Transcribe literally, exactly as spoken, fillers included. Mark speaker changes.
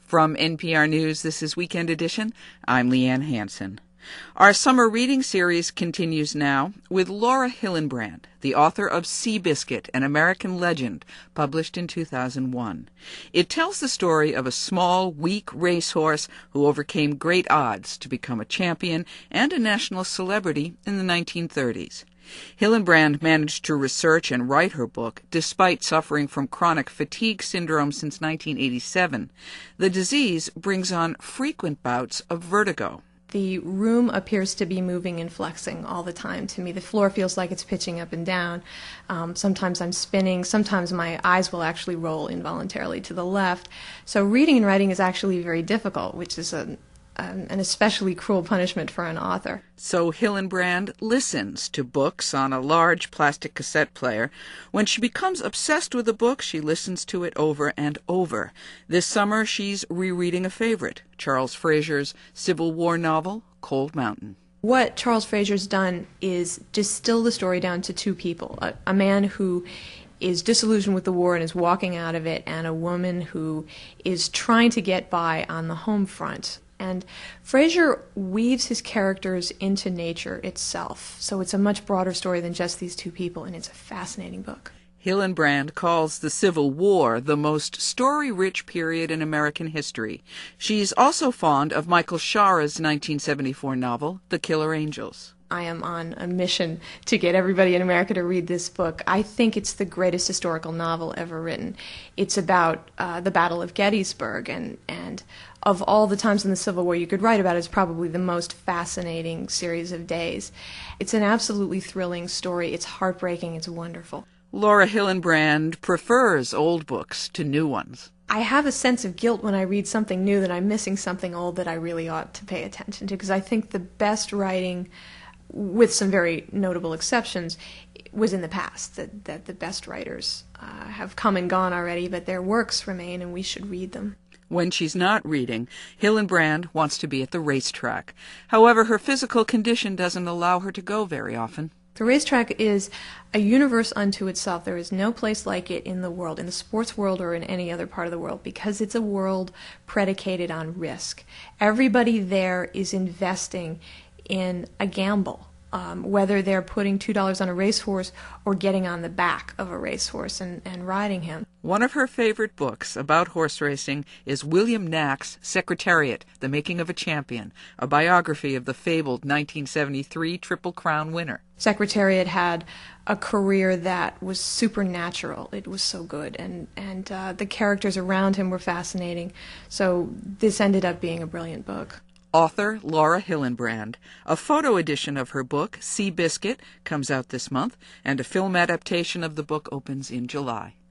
Speaker 1: From N P R News, this is Weekend Edition. I'm Leanne Hansen. Our summer reading series continues now with Laura Hillenbrand, the author of Seabiscuit, an American Legend, published in two thousand one. It tells the story of a small, weak racehorse who overcame great odds to become a champion and a national celebrity in the nineteen thirties. Hillenbrand managed to research and write her book despite suffering from chronic fatigue syndrome since nineteen eighty-seven. The disease brings on frequent bouts of vertigo.
Speaker 2: The room appears to be moving and flexing all the time to me. The floor feels like it's pitching up and down. Um, sometimes I'm spinning. Sometimes my eyes will actually roll involuntarily to the left. So reading and writing is actually very difficult, which is a Um, an especially cruel punishment for an author.
Speaker 1: So Hillenbrand listens to books on a large plastic cassette player. When she becomes obsessed with a book, she listens to it over and over. This summer, she's rereading a favorite, Charles Frazier's Civil War novel, Cold Mountain.
Speaker 2: What Charles Frazier's done is distill the story down to two people, a, a man who is disillusioned with the war and is walking out of it, and a woman who is trying to get by on the home front. And Frazier weaves his characters into nature itself, so it's a much broader story than just these two people, and it's a fascinating book.
Speaker 1: Hillenbrand calls the Civil War the most story-rich period in American history. She's also fond of Michael Shara's nineteen seventy-four novel, The Killer Angels.
Speaker 2: I am on a mission to get everybody in America to read this book. I think it's the greatest historical novel ever written. It's about uh, the Battle of Gettysburg, and, and of all the times in the Civil War you could write about, it's probably the most fascinating series of days. It's an absolutely thrilling story. It's heartbreaking. It's wonderful.
Speaker 1: Laura Hillenbrand prefers old books to new ones.
Speaker 2: I have a sense of guilt when I read something new that I'm missing something old that I really ought to pay attention to, because I think the best writing, with some very notable exceptions, was in the past, that, that the best writers uh, have come and gone already, but their works remain and we should read them.
Speaker 1: When she's not reading, Hillenbrand wants to be at the racetrack. However, her physical condition doesn't allow her to go very often.
Speaker 2: The racetrack is a universe unto itself. There is no place like it in the world, in the sports world or in any other part of the world, because it's a world predicated on risk. Everybody there is investing in a gamble, um, whether they're putting two dollars on a racehorse or getting on the back of a racehorse and, and riding him.
Speaker 1: One of her favorite books about horse racing is William Knack's Secretariat, The Making of a Champion, a biography of the fabled nineteen seventy-three Triple Crown winner.
Speaker 2: Secretariat had a career that was supernatural. It was so good, and, and uh, the characters around him were fascinating. So this ended up being a brilliant book.
Speaker 1: Author Laura Hillenbrand. A photo edition of her book, Seabiscuit, comes out this month, and a film adaptation of the book opens in July.